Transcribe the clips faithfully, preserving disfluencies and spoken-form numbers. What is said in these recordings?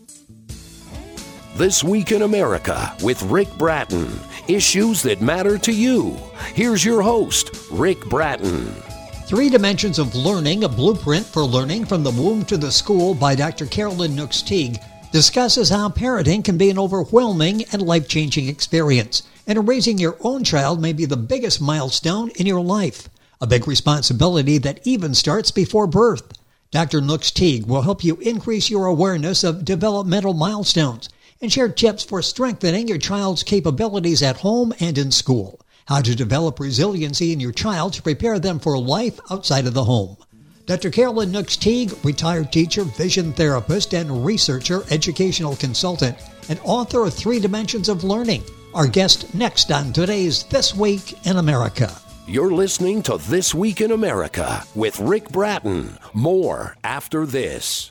This Week in America with Rick Bratton. Issues that matter to you. Here's your host, Rick Bratton. Three Dimensions of Learning, a blueprint for learning from the womb to the school by Doctor Carolyn Nooks Teague, discusses how parenting can be an overwhelming and life-changing experience, and raising your own child may be the biggest milestone in your life, a big responsibility that even starts before birth. Doctor Nooks Teague will help you increase your awareness of developmental milestones and share tips for strengthening your child's capabilities at home and in school, how to develop resiliency in your child to prepare them for life outside of the home. Doctor Carolyn Nooks Teague, retired teacher, vision therapist, and researcher, educational consultant, and author of Three Dimensions of Learning, our guest next on today's This Week in America. You're listening to This Week in America with Rick Bratton. More after this.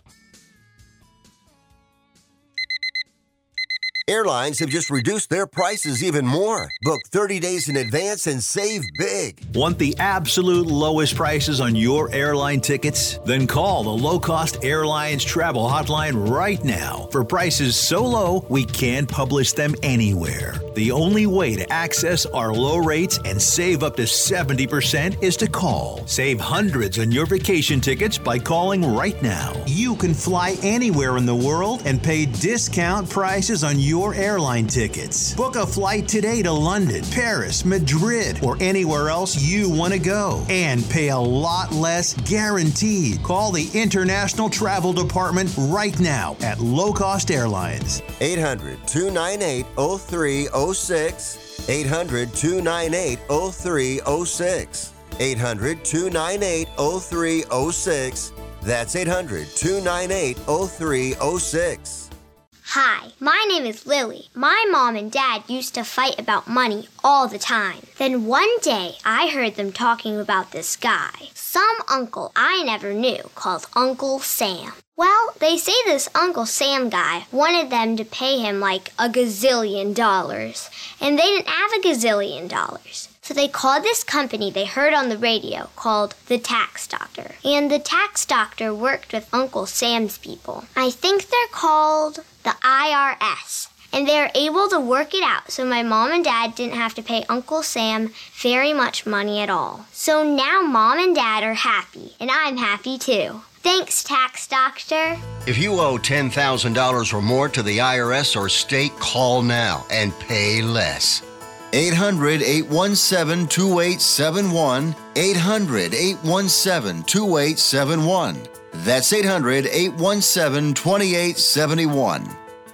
Airlines have just reduced their prices even more. Book thirty days in advance and save big. Want the absolute lowest prices on your airline tickets? Then call the Low Cost Airlines Travel Hotline right now for prices so low we can't publish them anywhere. The only way to access our low rates and save up to seventy percent is to call. Save hundreds on your vacation tickets by calling right now. You can fly anywhere in the world and pay discount prices on your Your airline tickets. Book a flight today to London, Paris, Madrid, or anywhere else you want to go and pay a lot less guaranteed. Call the International Travel Department right now at Low Cost Airlines. eight hundred, two nine eight, oh three oh six. eight hundred, two nine eight, oh three oh six. eight hundred, two nine eight, oh three oh six. That's eight hundred, two nine eight, oh three oh six. Hi, my name is Lily. My mom and dad used to fight about money all the time. Then one day, I heard them talking about this guy, some uncle I never knew, called Uncle Sam. Well, they say this Uncle Sam guy wanted them to pay him like a gazillion dollars, and they didn't have a gazillion dollars. So they called this company they heard on the radio called the Tax Doctor. And the Tax Doctor worked with Uncle Sam's people. I think they're called the I R S. And they were able to work it out so my mom and dad didn't have to pay Uncle Sam very much money at all. So now mom and dad are happy, and I'm happy too. Thanks, Tax Doctor. If you owe ten thousand dollars or more to the I R S or state, call now and pay less. eight hundred, eight one seven, two eight seven one. eight hundred, eight one seven, two eight seven one. That's eight hundred, eight one seven, two eight seven one.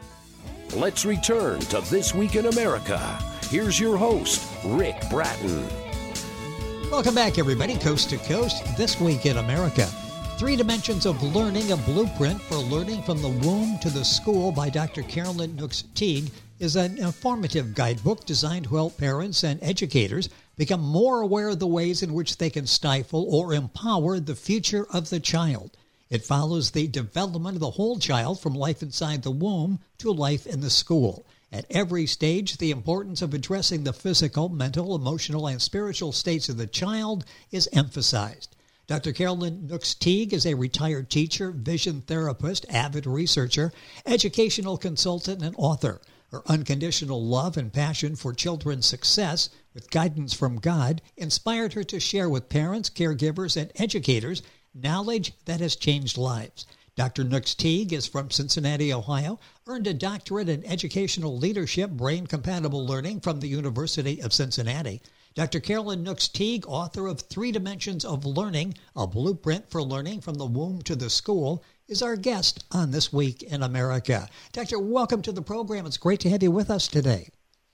Let's return to This Week in America. Here's your host, Rick Bratton. Welcome back, everybody, coast to coast. This Week in America. Three Dimensions of Learning, a blueprint for learning from the womb to the school by Doctor Carolyn Nooks Teague, is an informative guidebook designed to help parents and educators become more aware of the ways in which they can stifle or empower the future of the child. It follows the development of the whole child from life inside the womb to life in the school. At every stage, the importance of addressing the physical, mental, emotional, and spiritual states of the child is emphasized. Doctor Carolyn Nooks Teague is a retired teacher, vision therapist, avid researcher, educational consultant, and author. Her unconditional love and passion for children's success, with guidance from God, inspired her to share with parents, caregivers, and educators knowledge that has changed lives. Doctor Nooks Teague is from Cincinnati, Ohio, earned a doctorate in educational leadership, brain-compatible learning from the University of Cincinnati. Doctor Carolyn Nooks Teague, author of Three Dimensions of Learning, a blueprint for learning from the womb to the school, is our guest on This Week in America. Doctor, welcome to the program. It's great to have you with us today.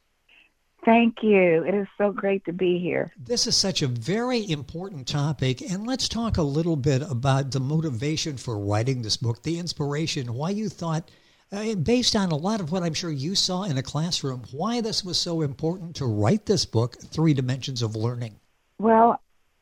Thank you. It is so great to be here. This is such a very important topic, and let's talk a little bit about the motivation for writing this book, the inspiration, why you thought, uh, based on a lot of what I'm sure you saw in a classroom, why this was so important to write this book, Three Dimensions of Learning. Well,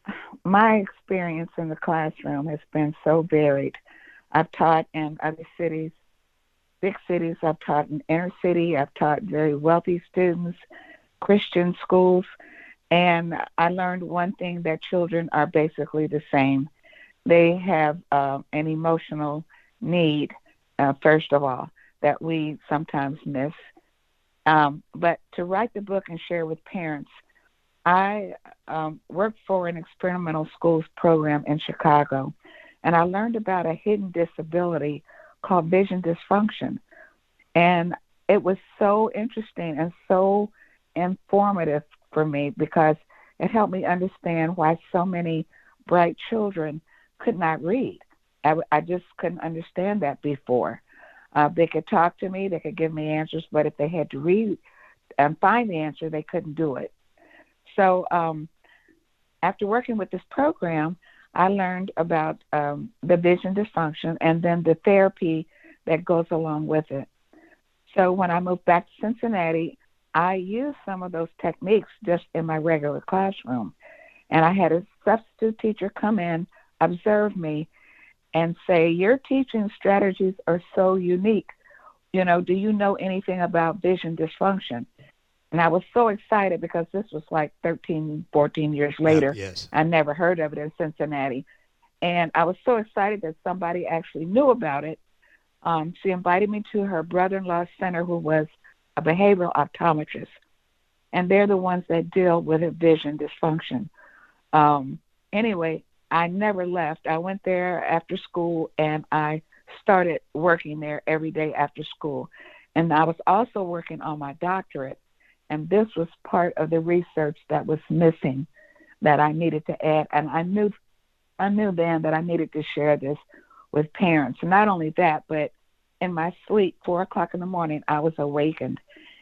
my experience in the classroom has been so varied. I've taught in other cities, big cities. I've taught in inner city. I've taught very wealthy students, Christian schools, and I learned one thing, that children are basically the same. They have uh, an emotional need, uh, first of all. that we sometimes miss. Um, but to write the book and share with parents, I um, worked for an experimental schools program in Chicago, and I learned about a hidden disability called vision dysfunction. And it was so interesting and so informative for me because it helped me understand why so many bright children could not read. I, I just couldn't understand that before. Uh, they could talk to me, they could give me answers, but if they had to read and find the answer, they couldn't do it. So um, after working with this program, I learned about um, the vision dysfunction and then the therapy that goes along with it. So when I moved back to Cincinnati, I used some of those techniques just in my regular classroom. And I had a substitute teacher come in, observe me, and say, your teaching strategies are so unique. You know, do you know anything about vision dysfunction? And I was so excited because this was like thirteen, fourteen years later. Yeah, yes. I never heard of it in Cincinnati. And I was so excited that somebody actually knew about it. Um, she invited me to her brother-in-law's center, who was a behavioral optometrist. And they're the ones that deal with vision dysfunction. Um, anyway, I never left. I went there after school, and I started working there every day after school. And I was also working on my doctorate, and this was part of the research that was missing that I needed to add. And I knew, I knew then that I needed to share this with parents. And not only that, but in my sleep, four o'clock in the morning, I was awakened,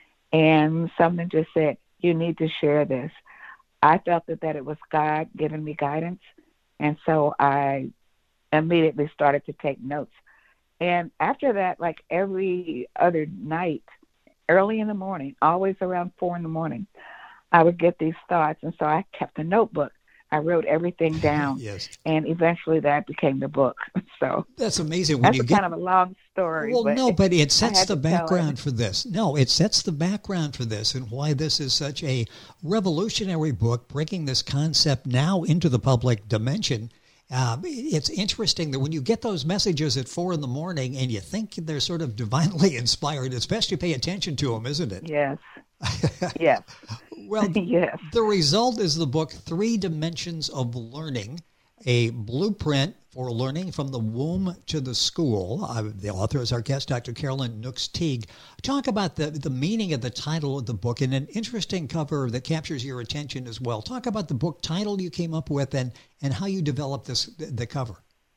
and something just said, you need to share this. I felt that, that it was God giving me guidance. And so I immediately started to take notes. And after that, like every other night, early in the morning, always around four in the morning, I would get these thoughts. And so I kept a notebook. I wrote everything down. Yes. And eventually that became the book. So that's amazing. When that's you a get, kind of a long story. Well, but no, but it sets the to tell background it. for this. No, it sets the background for this and why this is such a revolutionary book, breaking this concept now into the public dimension. Uh, it's interesting that when you get those messages at four in the morning and you think they're sort of divinely inspired, it's best you pay attention to them, isn't it? Yes. Yes. Well, yes. The result is the book, Three Dimensions of Learning, a blueprint for learning from the womb to the school. Uh, the author is our guest, Doctor Carolyn Nooks Teague. Talk about the, the meaning of the title of the book and an interesting cover that captures your attention as well. Talk about the book title you came up with and, and how you developed this the cover.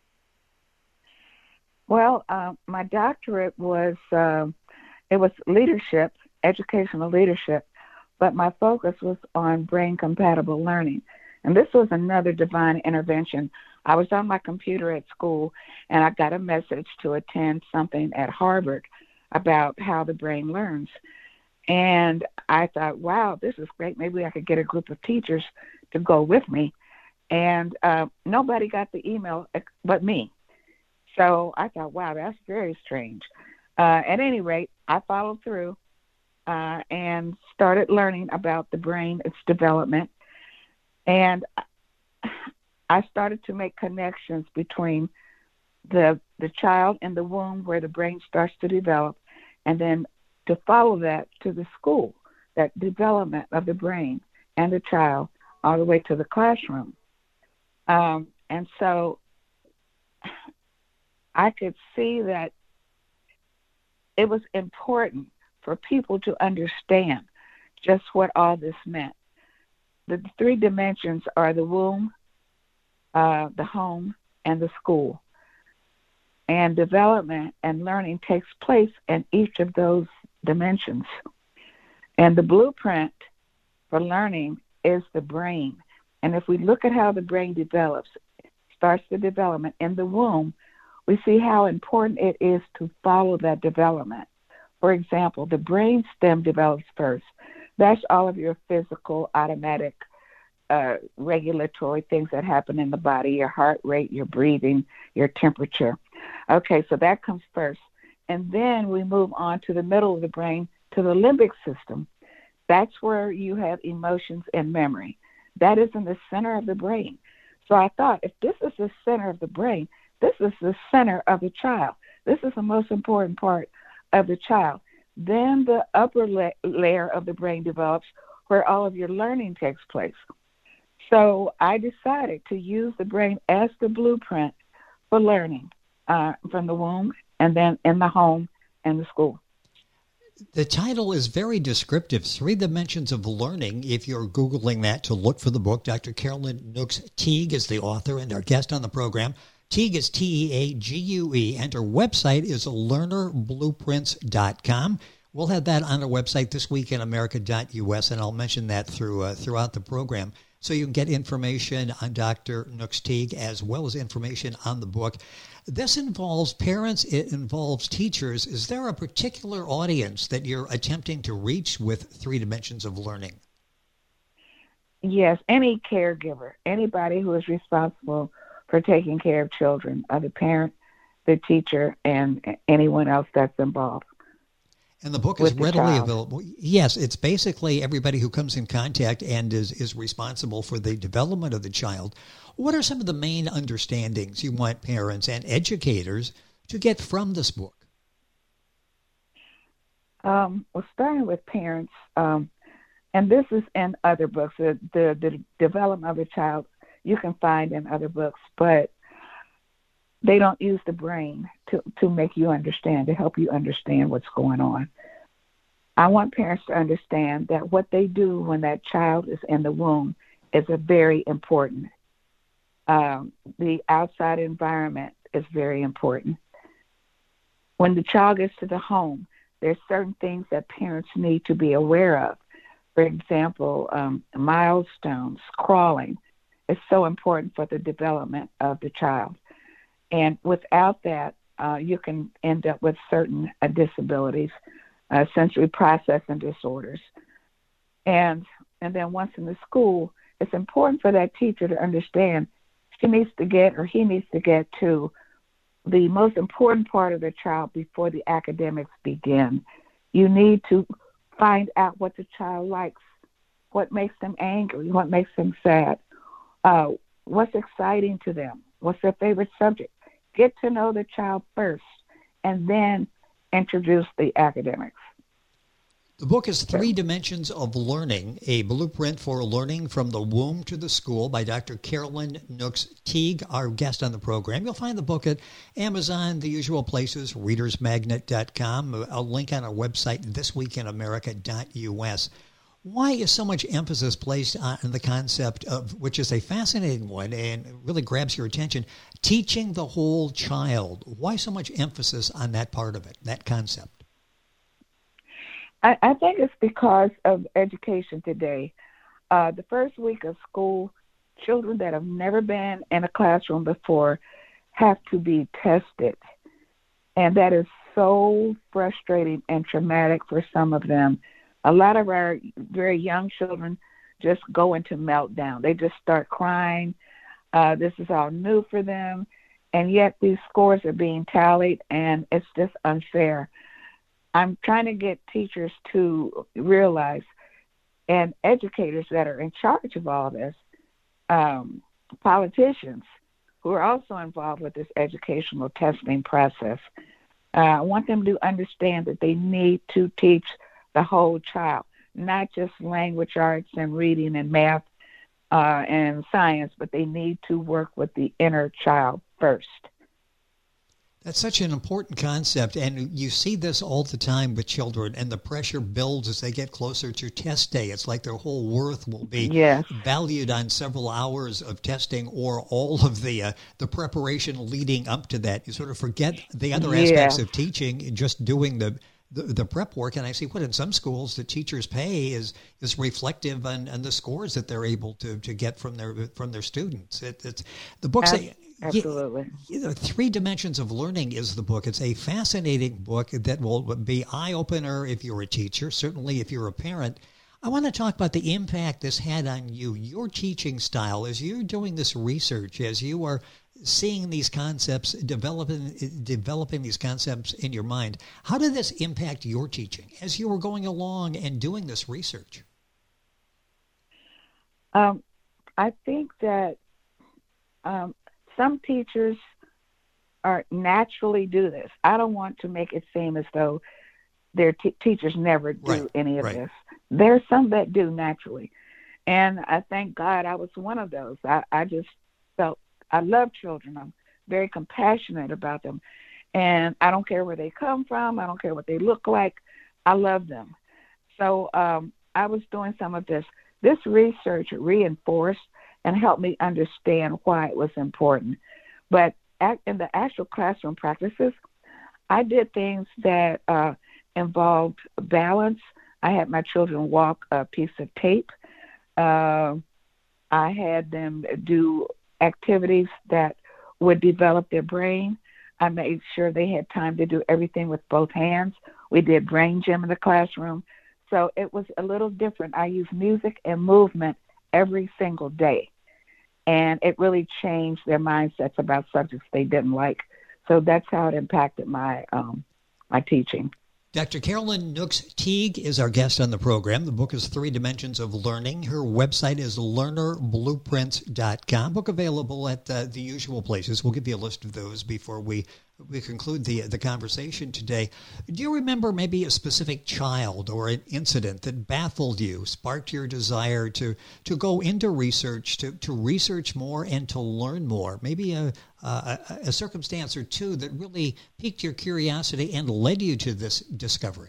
Well, uh, my doctorate was, uh, it was leadership, educational leadership, but my focus was on brain-compatible learning. And this was another divine intervention. I was on my computer at school, and I got a message to attend something at Harvard about how the brain learns. And I thought, wow, this is great. Maybe I could get a group of teachers to go with me. And uh, nobody got the email but me. So I thought, wow, that's very strange. Uh, at any rate, I followed through uh, and started learning about the brain, its development. And I started to make connections between the the child in the womb where the brain starts to develop, and then to follow that to the school, that development of the brain and the child all the way to the classroom. Um, and so I could see that it was important for people to understand just what all this meant. The three dimensions are the womb, uh, the home, and the school. And development and learning takes place in each of those dimensions. And the blueprint for learning is the brain. And if we look at how the brain develops, starts the development in the womb, we see how important it is to follow that development. For example, the brain stem develops first. That's all of your physical, automatic, uh, regulatory things that happen in the body, your heart rate, your breathing, your temperature. Okay, so that comes first. And then we move on to the middle of the brain, to the limbic system. That's where you have emotions and memory. That is in the center of the brain. So I thought, if this is the center of the brain, this is the center of the child. This is the most important part of the child. Then the upper la- layer of the brain develops where all of your learning takes place. So I decided to use the brain as the blueprint for learning uh, from the womb and then in the home and the school. The title is very descriptive, Three Dimensions of Learning. If you're Googling that to look for the book, Doctor Carolyn Nooks Teague is the author and our guest on the program. Teague is T E A G U E, and her website is learner blueprints dot com. We'll have that on our website, this week in america dot U S, and I'll mention that through uh, throughout the program. So you can get information on Doctor Nooks Teague as well as information on the book. This involves parents, it involves teachers. Is there a particular audience that you're attempting to reach with Three Dimensions of Learning? Yes, any caregiver, anybody who is responsible for taking care of children, uh, the parent, the teacher, and anyone else that's involved. And the book is readily available. Yes, it's basically everybody who comes in contact and is, is responsible for the development of the child. What are some of the main understandings you want parents and educators to get from this book? Um, well, starting with parents, um, and this is in other books, the, the, the development of a child you can find in other books, but they don't use the brain to, to make you understand, to help you understand what's going on. I want parents to understand that what they do when that child is in the womb is a very important. Um, the outside environment is very important. When the child gets to the home, there's certain things that parents need to be aware of. For example, um, milestones, crawling is so important for the development of the child. And without that, uh, you can end up with certain uh, disabilities, uh, sensory processing disorders. And and then once in the school, it's important for that teacher to understand she needs to get or he needs to get to the most important part of the child before the academics begin. You need to find out what the child likes, what makes them angry, what makes them sad, uh, what's exciting to them, what's their favorite subject. Get to know the child first, and then introduce the academics. The book is Three Dimensions of Learning, a blueprint for learning from the womb to the school by Doctor Carolyn Nooks Teague, our guest on the program. You'll find the book at Amazon, the usual places, readers magnet dot com, a link on our website, this week in america dot U S. Why is so much emphasis placed on the concept of, which is a fascinating one and really grabs your attention, teaching the whole child? Why so much emphasis on that part of it, that concept? I, I think it's because of education today. Uh, the first week of school, children that have never been in a classroom before have to be tested. And that is so frustrating and traumatic for some of them. A lot of our very young children just go into meltdown. They just start crying. Uh, this is all new for them. And yet these scores are being tallied, and it's just unfair. I'm trying to get teachers to realize, and educators that are in charge of all this, um, politicians who are also involved with this educational testing process. Uh, I want them to understand that they need to teach the whole child, not just language arts and reading and math uh, and science, but they need to work with the inner child first. That's such an important concept, and you see this all the time with children, and the pressure builds as they get closer to test day. It's like their whole worth will be yes. valued on several hours of testing or all of the uh, the preparation leading up to that. You sort of forget the other yes. aspects of teaching and just doing the, the, the prep work. And I see what in some schools the teachers' pay is is reflective on, on the scores that they're able to, to get from their from their students. It, it's the books. Ab- Absolutely. You know, Three Dimensions of Learning is the book. It's a fascinating book that will be eye-opener if you're a teacher, certainly if you're a parent. I want to talk about the impact this had on you, your teaching style, as you're doing this research, as you are seeing these concepts, developing, developing these concepts in your mind. How did this impact your teaching as you were going along and doing this research? Um, I think that um, some teachers are naturally do this. I don't want to make it seem as though their t- teachers never do right. any of right. this. There's some that do naturally. And I thank God I was one of those. I, I just felt, I love children. I'm very compassionate about them. And I don't care where they come from. I don't care what they look like. I love them. So um, I was doing some of this. This research reinforced and helped me understand why it was important. But at, in the actual classroom practices, I did things that uh, involved balance. I had my children walk a piece of tape. Uh, I had them do activities that would develop their brain. I made sure they had time to do everything with both hands. We did brain gym in the classroom. So it was a little different. I used music and movement every single day. And it really changed their mindsets about subjects they didn't like. So that's how it impacted my um, my teaching. Doctor Carolyn Nooks Teague is our guest on the program. The book is Three Dimensions of Learning. Her website is learner blueprints dot com. Book available at uh, the usual places. We'll give you a list of those before we we conclude the the conversation today. Do you remember maybe a specific child or an incident that baffled you, sparked your desire to to go into research, to, to research more and to learn more? Maybe a, a, a circumstance or two that really piqued your curiosity and led you to this discovery?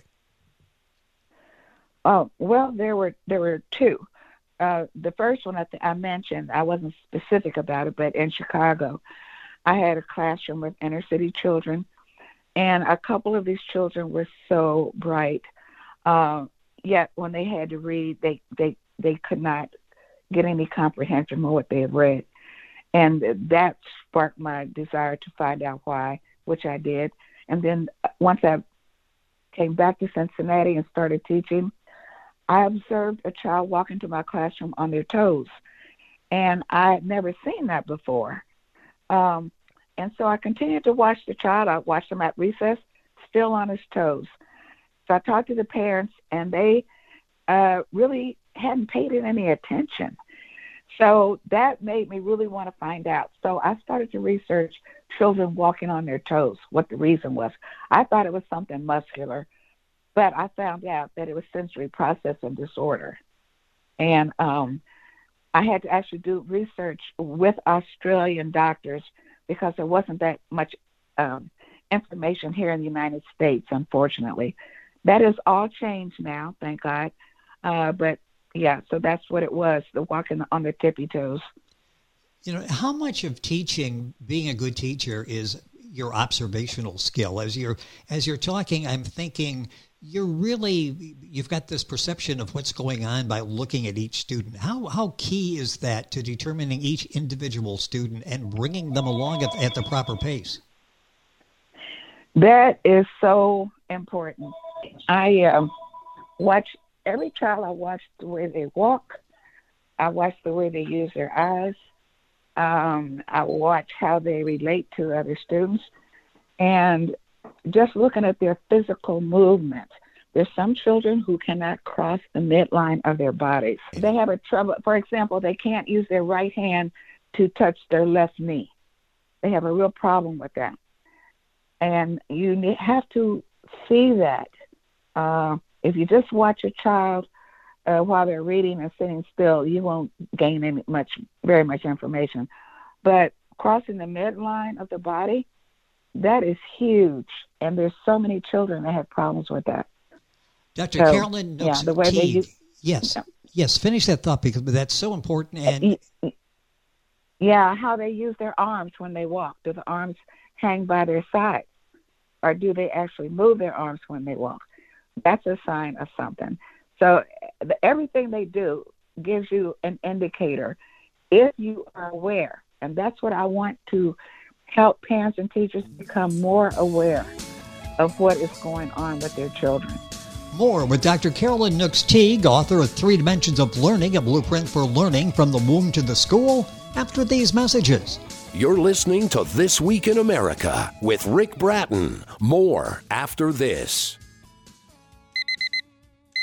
Oh, well, there were there were two. Uh, the first one I, th- I mentioned, I wasn't specific about it, but in Chicago, I had a classroom with inner city children, and a couple of these children were so bright. Uh, yet when they had to read, they, they, they could not get any comprehension of what they had read. And that sparked my desire to find out why, which I did. And then once I came back to Cincinnati and started teaching, I observed a child walk into my classroom on their toes. And I had never seen that before. Um, and so I continued to watch the child. I watched him at recess, still on his toes. So I talked to the parents, and they uh, really hadn't paid it any attention. So that made me really want to find out. So I started to research children walking on their toes, what the reason was. I thought it was something muscular, but I found out that it was sensory processing disorder. And um, I had to actually do research with Australian doctors because there wasn't that much um, information here in the United States, unfortunately. That has all changed now, thank God. Uh, but, yeah, so that's what it was, the walking on the tippy toes. You know, how much of teaching, being a good teacher, is your observational skill? As you're as you're talking, I'm thinking you're really, you've got this perception of what's going on by looking at each student. How how key is that to determining each individual student and bringing them along at, at the proper pace? That is so important. I um, watch every child. I watch the way they walk. I watch the way they use their eyes. Um, I watch how they relate to other students. And just looking at their physical movement, there's some children who cannot cross the midline of their bodies. They have a trouble. For example, they can't use their right hand to touch their left knee. They have a real problem with that. And you need, have to see that. Uh, if you just watch a child uh, while they're reading and sitting still, you won't gain any much, very much information. But crossing the midline of the body, that is huge. And there's so many children that have problems with that. Doctor So, Carolyn Nooks yeah, the way they Teague. use, Yes, yeah. yes. Finish that thought because that's so important. And yeah, how they use their arms when they walk. Do the arms hang by their side? Or do they actually move their arms when they walk? That's a sign of something. So the, everything they do gives you an indicator if you are aware. And that's what I want to help parents and teachers become more aware of what is going on with their children. More with Doctor Carolyn Nooks Teague, author of Three Dimensions of Learning, a blueprint for learning from the womb to the school, after these messages. You're listening to This Week in America with Rick Bratton. More after this.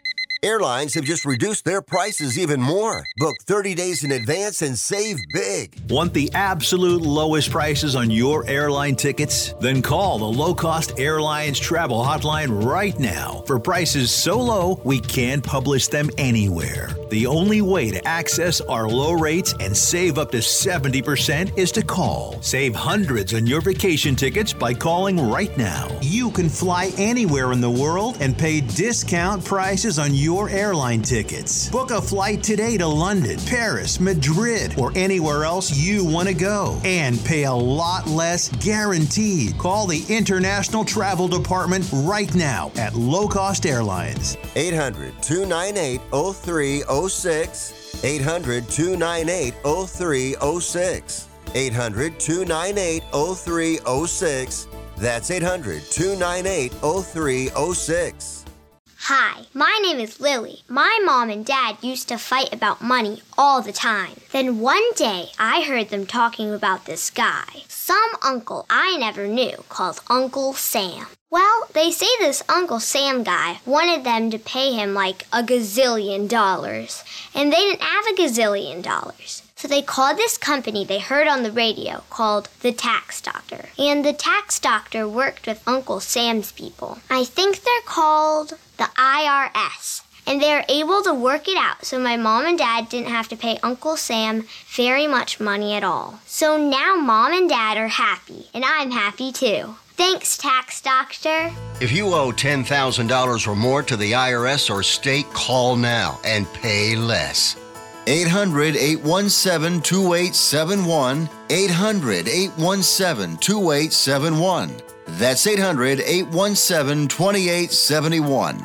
Airlines have just reduced their prices even more. Book thirty days in advance and save big. Want the absolute lowest prices on your airline tickets? Then call the Low Cost Airlines Travel Hotline right now for prices so low we can't publish them anywhere. The only way to access our low rates and save up to seventy percent is to call. Save hundreds on your vacation tickets by calling right now. You can fly anywhere in the world and pay discount prices on your airline tickets. Book a flight today to London, Paris, Madrid, or anywhere else you want to go and pay a lot less guaranteed. Call the International Travel Department right now at Low Cost Airlines. eight hundred, two nine eight, oh three oh six. eight hundred, two nine eight, oh three oh six. eight hundred, two nine eight, oh three oh six. That's eight hundred, two nine eight, oh three oh six. Hi, my name is Lily. My mom and dad used to fight about money all the time. Then one day, I heard them talking about this guy, some uncle I never knew, called Uncle Sam. Well, they say this Uncle Sam guy wanted them to pay him like a gazillion dollars, and they didn't have a gazillion dollars. So they called this company they heard on the radio called the Tax Doctor. And the Tax Doctor worked with Uncle Sam's people. I think they're called the I R S. And they were able to work it out so my mom and dad didn't have to pay Uncle Sam very much money at all. So now mom and dad are happy, and I'm happy too. Thanks, Tax Doctor. If you owe ten thousand dollars or more to the I R S or state, call now and pay less. eight hundred, eight one seven, two eight seven one. eight hundred, eight one seven, two eight seven one. That's eight hundred, eight one seven, two eight seven one.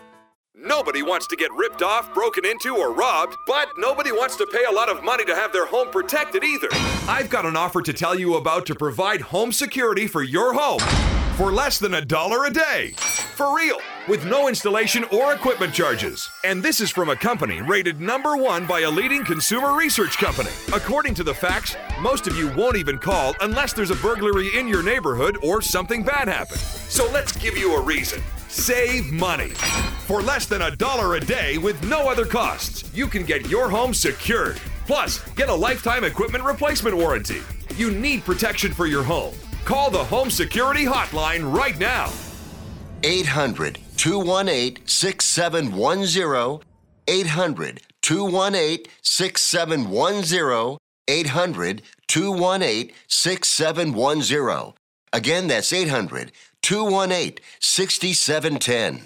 Nobody wants to get ripped off, broken into, or robbed, but nobody wants to pay a lot of money to have their home protected either. I've got an offer to tell you about to provide home security for your home for less than a dollar a day. For real, with no installation or equipment charges. And this is from a company rated number one by a leading consumer research company. According to the facts, most of you won't even call unless there's a burglary in your neighborhood or something bad happened. So let's give you a reason. Save money. For less than a dollar a day with no other costs, you can get your home secured. Plus, get a lifetime equipment replacement warranty. You need protection for your home. Call the Home Security Hotline right now. eight hundred, two one eight, six seven one zero. eight hundred, two one eight, six seven one zero. eight hundred, two one eight, six seven one zero. Again, that's eight hundred, two one eight, six seven one zero.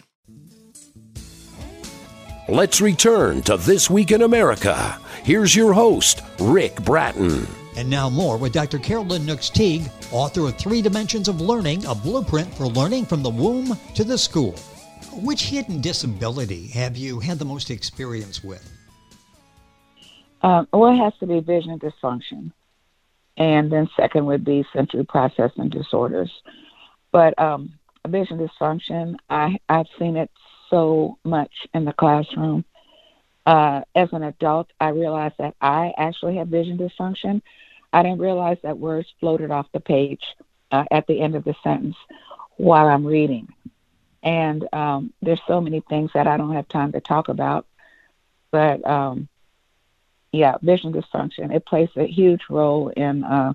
Let's return to This Week in America. Here's your host, Rick Bratton. And now more with Doctor Carolyn Nooks Teague, author of Three Dimensions of Learning, a blueprint for learning from the womb to the school. Which hidden disability have you had the most experience with? Um, well, it has to be vision dysfunction. And then second would be sensory processing disorders. But um, vision dysfunction, I, I've seen it so much in the classroom. Uh, as an adult, I realized that I actually have vision dysfunction. I didn't realize that words floated off the page uh, at the end of the sentence while I'm reading. And um, there's so many things that I don't have time to talk about. But, um, yeah, vision dysfunction, it plays a huge role in uh,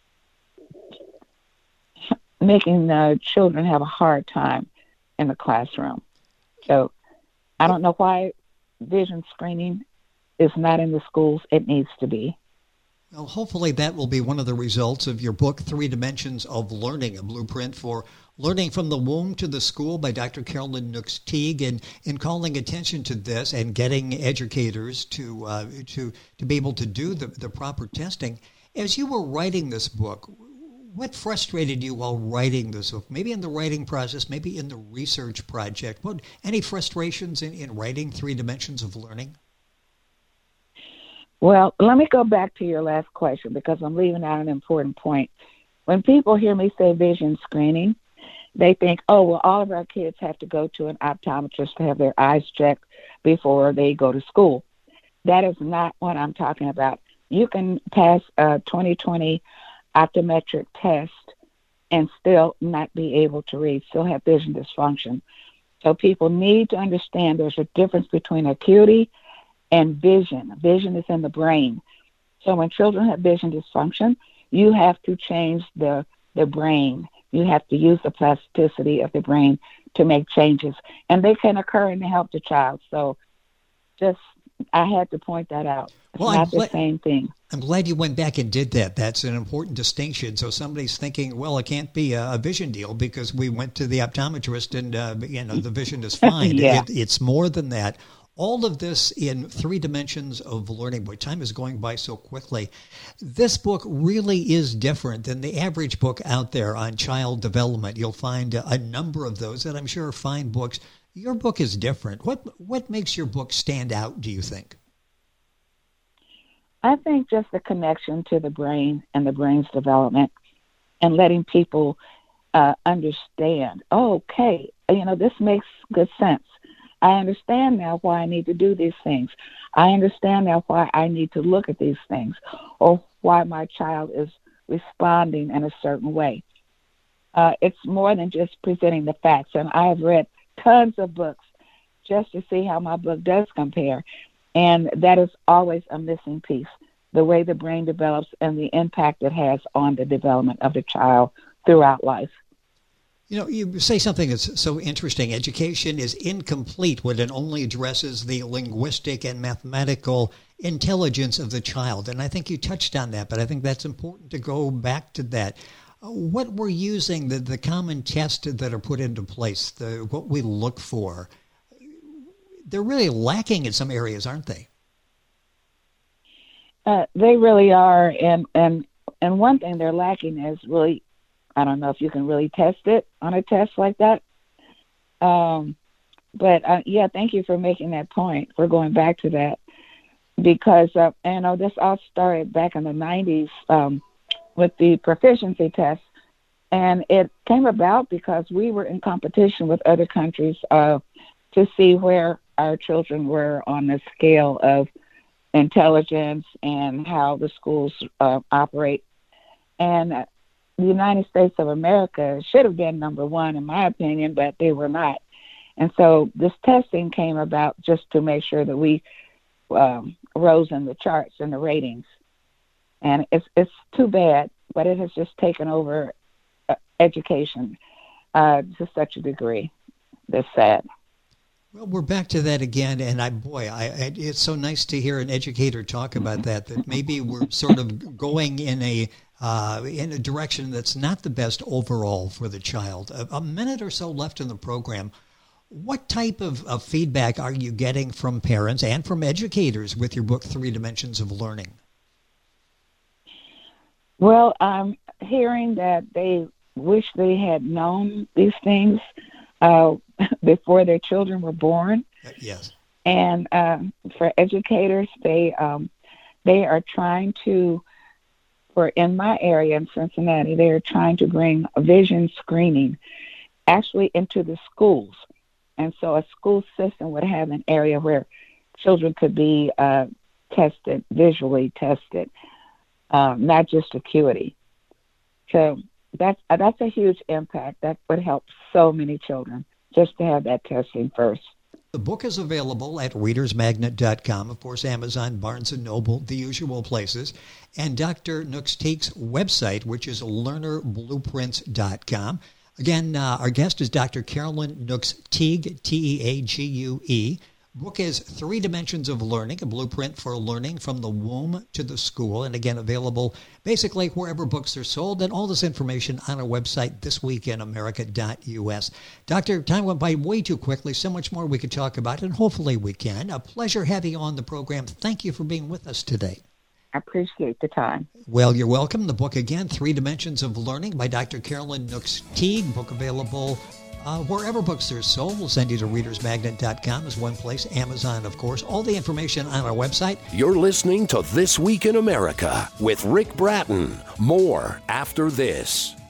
making uh, children have a hard time in the classroom. So I don't know why vision screening is not in the schools. It needs to be. Well, hopefully that will be one of the results of your book, Three Dimensions of Learning, a blueprint for learning from the womb to the school by Doctor Carolyn Nooks Teague, and in calling attention to this and getting educators to uh, to to be able to do the, the proper testing. As you were writing this book, what frustrated you while writing this book? Maybe in the writing process, maybe in the research project. What any frustrations in, in writing Three Dimensions of Learning? Well, let me go back to your last question because I'm leaving out an important point. When people hear me say vision screening, they think, oh, well, all of our kids have to go to an optometrist to have their eyes checked before they go to school. That is not what I'm talking about. You can pass a twenty twenty optometric test and still not be able to read, still have vision dysfunction. So people need to understand there's a difference between acuity and vision. Vision is in the brain. So when children have vision dysfunction, you have to change the, the brain. You have to use the plasticity of the brain to make changes. And they can occur and help the child. So just, I had to point that out. It's well, not I'm the gla- same thing. I'm glad you went back and did that. That's an important distinction. So somebody's thinking, well, it can't be a, a vision deal because we went to the optometrist and, uh, you know, the vision is fine. yeah. it, it's more than that. All of this in three dimensions of learning. Boy, time is going by so quickly. This book really is different than the average book out there on child development. You'll find a, a number of those that I'm sure are fine books. Your book is different. What what makes your book stand out, do you think? I think just the connection to the brain and the brain's development and letting people uh, understand, oh, okay, you know, this makes good sense. I understand now why I need to do these things. I understand now why I need to look at these things or why my child is responding in a certain way. Uh, it's more than just presenting the facts. And I have read tons of books just to see how my book does compare. And that is always a missing piece, the way the brain develops and the impact it has on the development of the child throughout life. You know, you say something that's so interesting. Education is incomplete when it only addresses the linguistic and mathematical intelligence of the child. And I think you touched on that, but I think that's important to go back to that. What we're using, the, the common tests that are put into place, the what we look for, they're really lacking in some areas, aren't they? Uh, they really are. And, and, and one thing they're lacking is really, I don't know if you can really test it on a test like that. Um, but, uh, yeah, thank you for making that point. We're going back to that because, uh, you know, this all started back in the nineties um, with the proficiency test. And it came about because we were in competition with other countries uh, to see where our children were on the scale of intelligence and how the schools uh, operate. And uh, the United States of America should have been number one, in my opinion, but they were not. And so this testing came about just to make sure that we um, rose in the charts and the ratings. And it's it's too bad, but it has just taken over uh, education uh, to such a degree. That's sad. Well, we're back to that again, and I, boy, I, I, it's so nice to hear an educator talk about that. That maybe we're sort of going in a uh, in a direction that's not the best overall for the child. A, a minute or so left in the program. What type of, of feedback are you getting from parents and from educators with your book, Three Dimensions of Learning? Well, I'm hearing that they wish they had known these things uh, before their children were born. Yes. And um, for educators, they um, they are trying to, for in my area in Cincinnati, they are trying to bring vision screening actually into the schools. And so a school system would have an area where children could be uh, tested, visually tested, um, not just acuity. So that's, uh, that's a huge impact. That would help so many children just to have that testing first. The book is available at readers magnet dot com, of course, Amazon, Barnes and Noble, the usual places, and Doctor Nooks-Teague's website, which is learner blueprints dot com. Again, uh, our guest is Doctor Carolyn Nooks-Teague, T E A G U E. Book is Three Dimensions of Learning, a blueprint for learning from the womb to the school. And again, available basically wherever books are sold. And all this information on our website, this week in america dot u s. Doctor, time went by way too quickly. So much more we could talk about, and hopefully we can. A pleasure having you on the program. Thank you for being with us today. I appreciate the time. Well, you're welcome. The book again, Three Dimensions of Learning by Doctor Carolyn Nooks-Teague. Book available uh, wherever books are sold. We'll send you to readers magnet dot com is one place. Amazon, of course. All the information on our website. You're listening to This Week in America with Rick Bratton. More after this.